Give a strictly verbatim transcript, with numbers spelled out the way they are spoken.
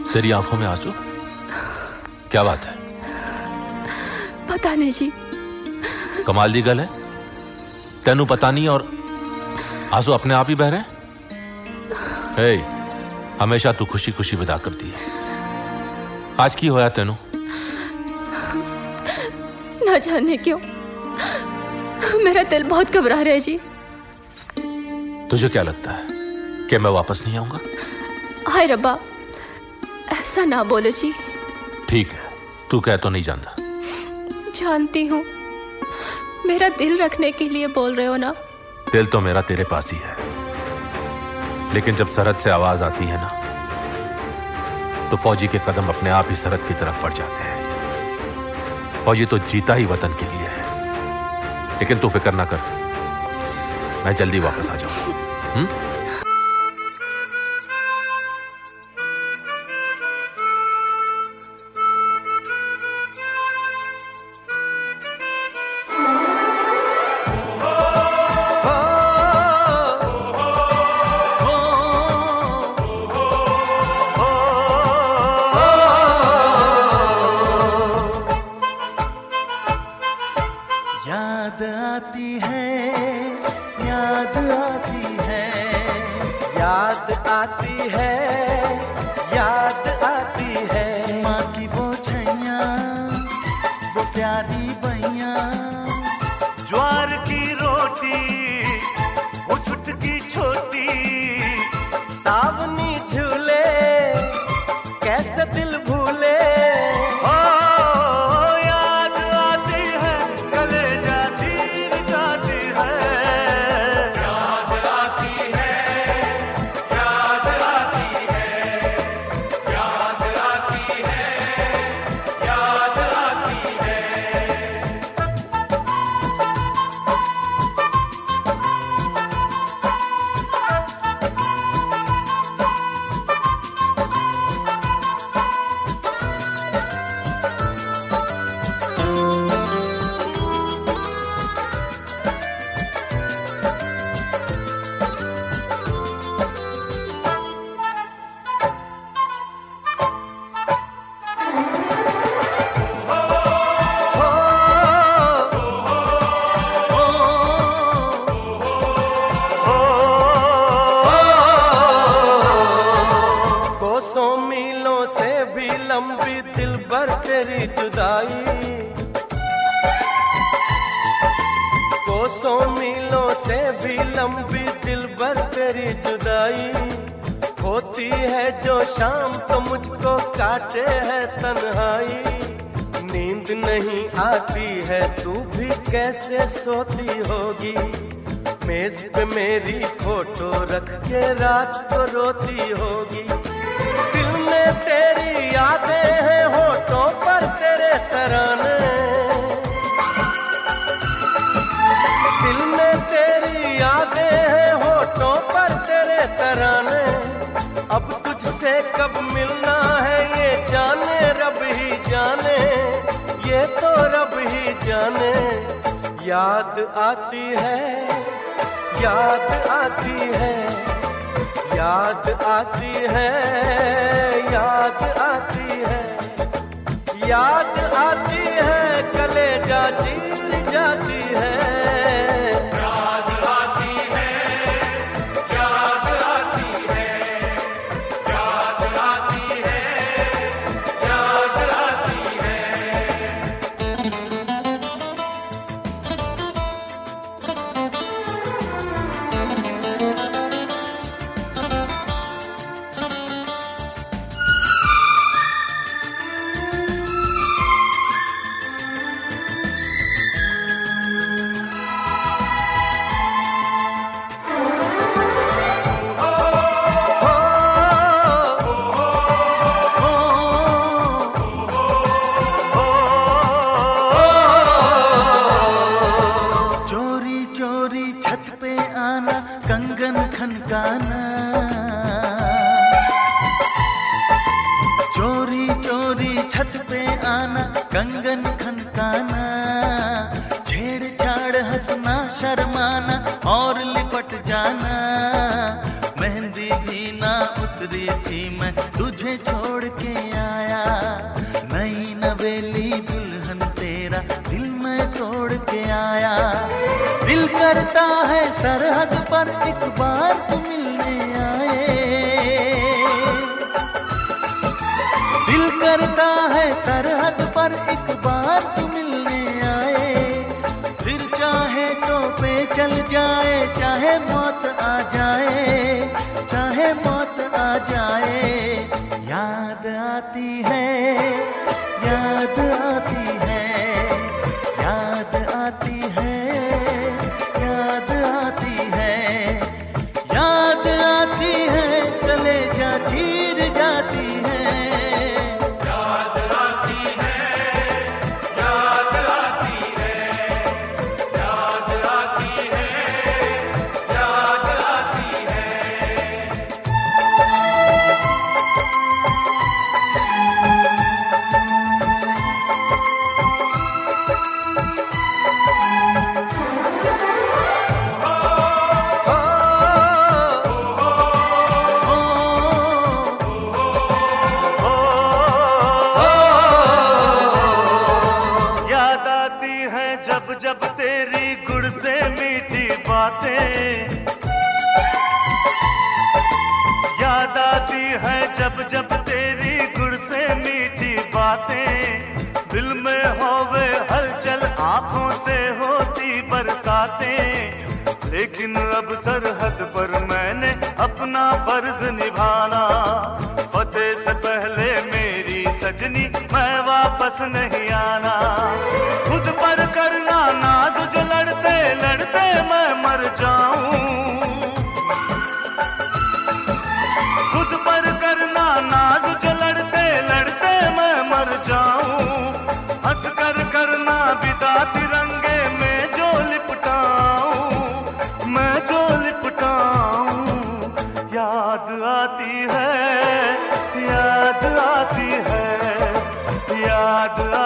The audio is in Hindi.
तेरी आंखों में आंसू? क्या बात है? पता नहीं जी। कमाल दी गल है, तेनू पता नहीं और आंसू अपने आप ही बह रहे हैं। हे, हमेशा तू खुशी खुशी विदा करती है, आज की होया तेनू? ना जाने क्यों मेरा दिल बहुत घबरा रहा है जी। तुझे क्या लगता है कि मैं वापस नहीं आऊंगा? हाय रब्बा, ऐसा ना बोलो जी। ठीक है, तू कह तो नहीं जानता। जानती हूँ, मेरा दिल रखने के लिए बोल रहे हो ना। दिल तो मेरा तेरे पास ही है, लेकिन जब सरहद से आवाज आती है ना, तो फौजी के कदम अपने आप ही सरहद की तरफ बढ़ जाते हैं। फौजी तो जीता ही वतन के लिए है, लेकिन तू फिक्र ना कर, मैं जल्दी वापस आ जाऊंगा। याद आती है, याद आती है, याद आती है, याद आती है। माँ की वो छैया, वो प्यारी बैया, ज्वार की रोटी, वो चुटकी छोटी, सावनी झूले, कैसे दिल भूले। मीलों से भी लंबी दिल भर तेरी जुदाई, कोसों मीलों से भी लंबी दिल भर तेरी जुदाई। होती है जो शाम तो मुझको काटे है तन्हाई, नींद नहीं आती है तू भी कैसे सोती होगी। मेज पे मेरी फोटो रख के रात को रोती होगी। दिल में तेरी यादें हैं, होठों पर तेरे तराने, दिल में तेरी यादें हैं, होठों पर तेरे तराने। अब तुझसे कब मिलना है ये जाने रब ही जाने, ये तो रब ही जाने। याद आती है, याद आती है, याद आती है, याद आती है, याद आती है, कलेजा चीर जाती है। याद आती है, याद आती है, याद आती है, याद आती है। कंगन खनकाना, चोरी चोरी छत पे आना, कंगन खनकाना, छेड़छाड़ हंसना शर्माना और लिपट जाना। मेहंदी भी ना उतरी थी मैं तुझे छोड़ के करता है सरहद पर एक बार तू मिलने आए, दिल करता है सरहद पर एक बार तू मिलने आए। फिर चाहे तो पे चल जाए, चाहे मौत आ जाए, चाहे मौत आ जाए। याद आती है, याद आती है, याद आती है, याद आती है, याद आती है, कलेजा चीर जाती है। याद आती है, याद आती है, याद आती है, याद आती है। याद आती है जब जब तेरी गुड़ से मीठी बातें, याद आती है जब जब तेरी गुड़ से मीठी बातें। दिल में होवे हलचल, आंखों से होती बरसातें। लेकिन अब सरहद पर मैंने अपना फर्ज निभाना। फतेह से पहले मेरी सजनी मैं वापस नहीं आना। खुद पर करना नाज जो लड़ते लड़ते मैं मर जाऊं, खुद पर करना नाज जो लड़ते लड़ते मैं मर जाऊं। हंस कर करना विदा तिरंगे में जो लिपटाऊं, मैं जो लिपटाऊं। याद आती है, याद आती है, याद